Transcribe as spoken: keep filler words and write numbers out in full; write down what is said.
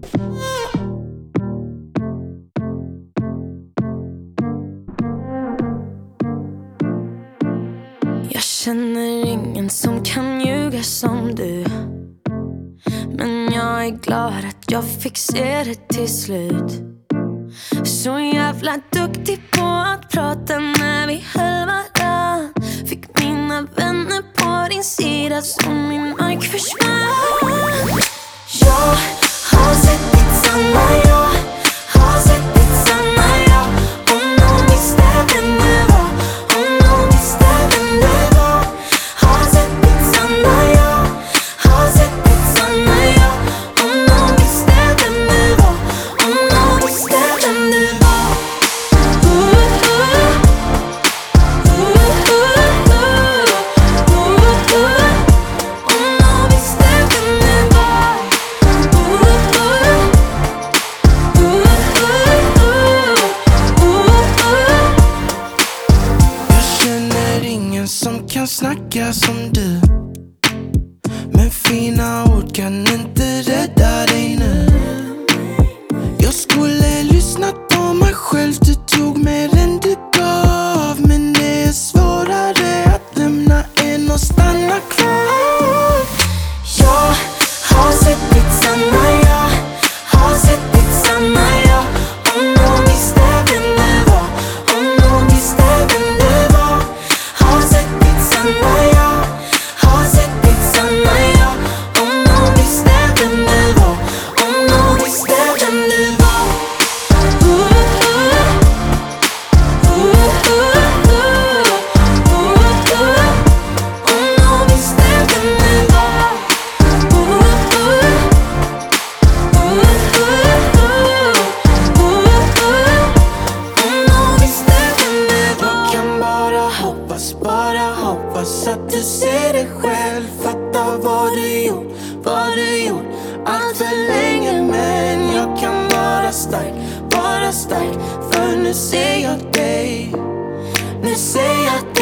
Jag känner ingen som kan ljuga som du, men jag är glad att jag fick se det till slut. Så jävla duktig på att prata när vi höll varann. Fick mina vänner på din sida som min mark försvann. Jag har sett ditt sanna, jag har sett ditt sanna, jag. Om någon visste vem det var, om någon visste vem det var. Har sett ditt sanna, jag har sett ditt sanna, jag. Om någon visste vem det var, om någon visste vem det var. Som kan snacka som du, men fina ord kan inte rädda dig nu. Jag skulle lyssnat på mig själv, du tog mer än du gav. Men det är svårare att lämna än att stanna kvar. Jag har sett ditt sanna, jag har sett ditt sanna, jag. Om någon visste vem det var, om någon visste vem det var. Har sett ditt sanna, jag har sett ditt sanna, jag. Om någon visste vem det var, om någon visste vem det var. Bara hoppas att du ser dig själv. Fatta vad du gjort, vad du gjort allt för länge. Men jag kan vara stark, vara stark. För nu ser jag dig, nu ser jag dig.